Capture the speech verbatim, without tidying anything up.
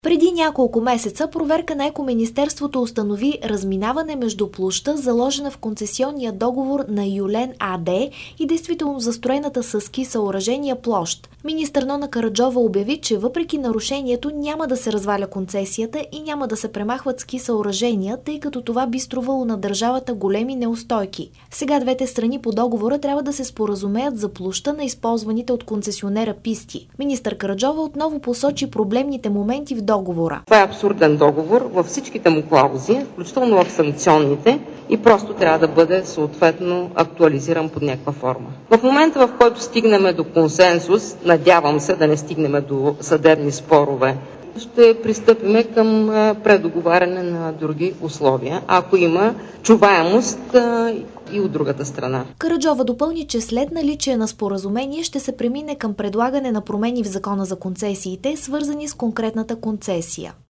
Преди няколко месеца проверка на Екоминистерството установи разминаване между площта, заложена в концесионния договор на Юлен АД и действително застроената с ски съоръжения площ. Министър Нона Караджова обяви, че въпреки нарушението няма да се разваля концесията и няма да се премахват ски съоръжения, тъй като това би струвало на държавата големи неустойки. Сега двете страни по договора трябва да се споразумеят за площта на използваните от концесионера писти. Министър Караджова отново посочи проблемните моменти в договора. Това е абсурден договор във всичките му клаузи, включително в санкционните, и просто трябва да бъде съответно актуализиран под някаква форма. В момента, в който стигнем до консенсус, надявам се да не стигнем до съдебни спорове, ще пристъпим към предоговаряне на други условия, ако има чуваемост и от другата страна. Караджова допълни, че след наличие на споразумение ще се премине към предлагане на промени в Закона за концесиите, свързани с конкретната концесия.